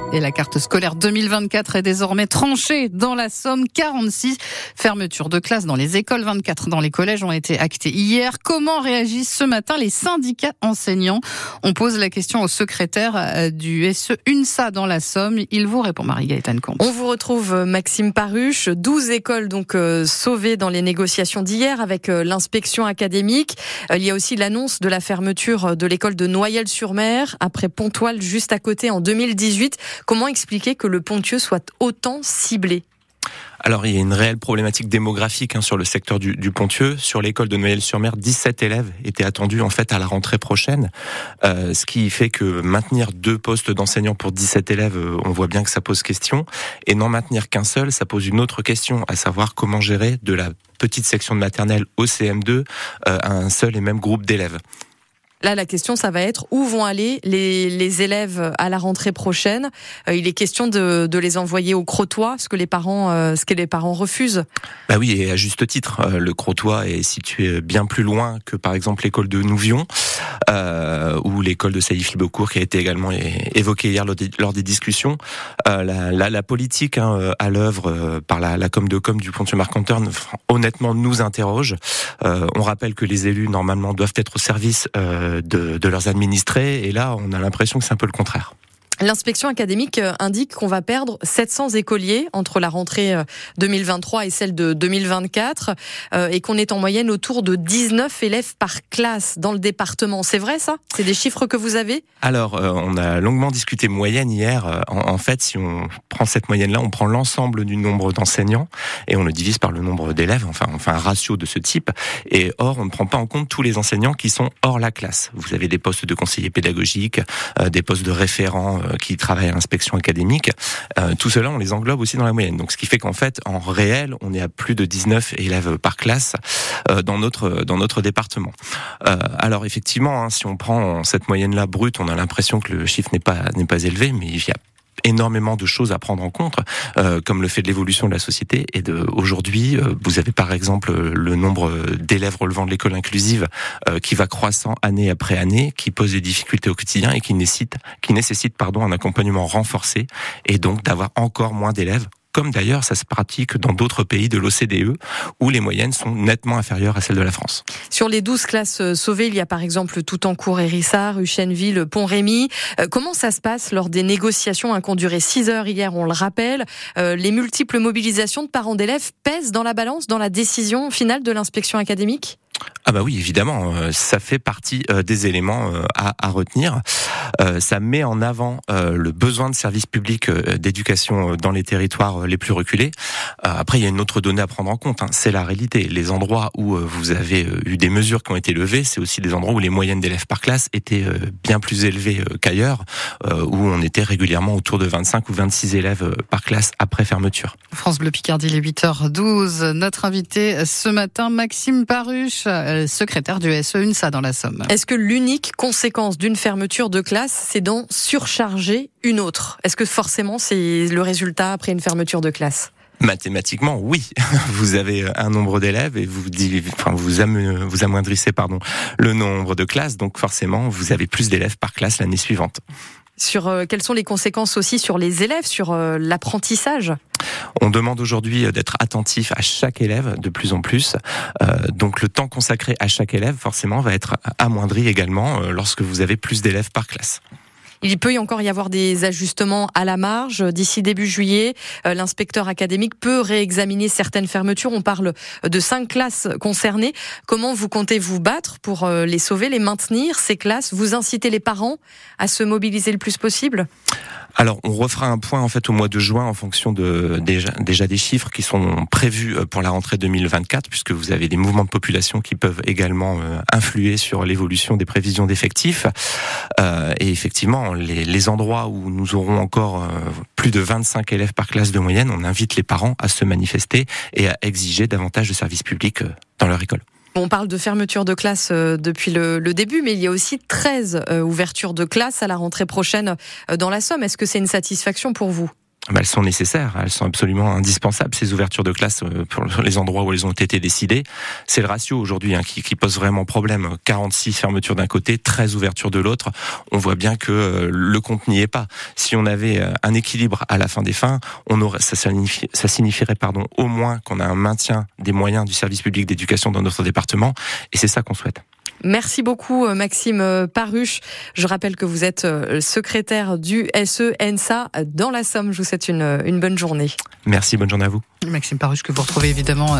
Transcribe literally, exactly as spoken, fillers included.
Et la carte scolaire deux mille vingt-quatre est désormais tranchée dans la Somme. quarante-six fermetures de classes dans les écoles, vingt-quatre dans les collèges ont été actées hier. Comment réagissent ce matin les syndicats enseignants? On pose la question au secrétaire du S E UNSA dans la Somme. Il vous répond, Marie-Gaëtane Comte. On vous retrouve, Maxime Paruche. douze écoles donc euh, sauvées dans les négociations d'hier avec euh, l'inspection académique. Euh, il y a aussi l'annonce de la fermeture de l'école de Noyelles-sur-Mer après Pontoise juste à côté en deux mille dix-huit. Comment expliquer que le Ponthieu soit autant ciblé ? Alors, il y a une réelle problématique démographique hein, sur le secteur du, du Ponthieu. Sur l'école de Noyelles-sur-Mer, dix-sept élèves étaient attendus en fait à la rentrée prochaine, euh, ce qui fait que maintenir deux postes d'enseignants pour dix-sept élèves, euh, on voit bien que ça pose question. Et n'en maintenir qu'un seul, ça pose une autre question, à savoir comment gérer de la petite section de maternelle au C M deux euh, à un seul et même groupe d'élèves. Là, la question, ça va être où vont aller les, les élèves à la rentrée prochaine. Euh, il est question de, de les envoyer au Crotoy, ce que les parents, euh, ce que les parents refusent. Bah oui, et à juste titre. Euh, le Crotoy est situé bien plus loin que, par exemple, l'école de Nouvion euh, ou l'école de Sailly-Flibeaucourt, qui a été également évoquée hier lors des, lors des discussions. Euh, la, la, la politique hein, à l'œuvre euh, par la, la com de com du Ponthieu-Marcanteur, honnêtement, nous interroge. Euh, on rappelle que les élus, normalement, doivent être au service euh, De, de leurs administrés, et là on a l'impression que c'est un peu le contraire. L'inspection académique indique qu'on va perdre sept cents écoliers entre la rentrée deux mille vingt-trois et celle de deux mille vingt-quatre euh, et qu'on est en moyenne autour de dix-neuf élèves par classe dans le département. C'est vrai ça ? C'est des chiffres que vous avez ? Alors, euh, on a longuement discuté moyenne hier. En, en fait, si on prend cette moyenne-là, on prend l'ensemble du nombre d'enseignants et on le divise par le nombre d'élèves, enfin, enfin un ratio de ce type. Et or, on ne prend pas en compte tous les enseignants qui sont hors la classe. Vous avez des postes de conseillers pédagogiques, euh, des postes de référents euh, qui travaillent à l'inspection académique. Euh, tout cela, on les englobe aussi dans la moyenne. Donc, ce qui fait qu'en fait, en réel, on est à plus de dix-neuf élèves par classe euh, dans notre dans notre département. Euh, alors, effectivement, hein, si on prend cette moyenne-là brute, on a l'impression que le chiffre n'est pas n'est pas élevé, mais il y a énormément de choses à prendre en compte, euh, comme le fait de l'évolution de la société. Et de aujourd'hui, euh, vous avez par exemple le nombre d'élèves relevant de l'école inclusive euh, qui va croissant année après année, qui pose des difficultés au quotidien et qui nécessite, qui nécessite pardon, un accompagnement renforcé et donc d'avoir encore moins d'élèves. Comme d'ailleurs ça se pratique dans d'autres pays de l'O C D E, où les moyennes sont nettement inférieures à celles de la France. Sur les douze classes sauvées, il y a par exemple Toutencourt, Hérissart, Huchenville, Pont-Rémy. Euh, comment ça se passe lors des négociations hein, qui ont duré six heures hier, on le rappelle. Euh, les multiples mobilisations de parents d'élèves pèsent dans la balance, dans la décision finale de l'inspection académique ? Ah bah oui, évidemment, euh, ça fait partie euh, des éléments euh, à, à retenir. Euh, ça met en avant euh, le besoin de services publics euh, d'éducation dans les territoires les plus reculés. Euh, après, il y a une autre donnée à prendre en compte, hein, c'est la réalité. Les endroits où euh, vous avez eu des mesures qui ont été levées, c'est aussi des endroits où les moyennes d'élèves par classe étaient euh, bien plus élevées euh, qu'ailleurs, euh, où on était régulièrement autour de vingt-cinq ou vingt-six élèves euh, par classe après fermeture. France Bleu Picardie, il est huit heures douze. Notre invité ce matin, Maxime Paruche, secrétaire du S E UNSA dans la Somme. Est-ce que l'unique conséquence d'une fermeture de classe, c'est d'en surcharger une autre ? Est-ce que forcément c'est le résultat après une fermeture de classe ? Mathématiquement, oui. Vous avez un nombre d'élèves et vous enfin, vous, am- vous amoindrissez pardon, le nombre de classes, donc forcément vous avez plus d'élèves par classe l'année suivante. Sur euh, quelles sont les conséquences aussi sur les élèves, sur euh, l'apprentissage ? On demande aujourd'hui d'être attentif à chaque élève de plus en plus. Euh, donc le temps consacré à chaque élève, forcément, va être amoindri également euh, lorsque vous avez plus d'élèves par classe. Il peut y encore y avoir des ajustements à la marge. D'ici début juillet, euh, l'inspecteur académique peut réexaminer certaines fermetures. On parle de cinq classes concernées. Comment vous comptez vous battre pour euh, les sauver, les maintenir, ces classes ? Vous incitez les parents à se mobiliser le plus possible ? Alors, on refera un point en fait au mois de juin en fonction de déjà, déjà des chiffres qui sont prévus pour la rentrée deux mille vingt-quatre, puisque vous avez des mouvements de population qui peuvent également euh, influer sur l'évolution des prévisions d'effectifs. Euh, et effectivement, les, les endroits où nous aurons encore euh, plus de vingt-cinq élèves par classe de moyenne, on invite les parents à se manifester et à exiger davantage de services publics euh, dans leur école. On parle de fermeture de classe euh, depuis le, le début, mais il y a aussi treize euh, ouvertures de classe à la rentrée prochaine euh, dans la Somme. Est-ce que c'est une satisfaction pour vous ? Bah, elles sont nécessaires, elles sont absolument indispensables, ces ouvertures de classe pour les endroits où elles ont été décidées. C'est le ratio aujourd'hui hein, qui, qui pose vraiment problème. quarante-six fermetures d'un côté, treize ouvertures de l'autre. On voit bien que le compte n'y est pas. Si on avait un équilibre à la fin des fins, on aurait, ça, signifie, ça signifierait pardon, au moins qu'on a un maintien des moyens du service public d'éducation dans notre département. Et c'est ça qu'on souhaite. Merci beaucoup Maxime Paruch. Je rappelle que vous êtes secrétaire du S E N S A dans la Somme. Je vous souhaite une, une bonne journée. Merci, bonne journée à vous. Maxime Paruch que vous retrouvez évidemment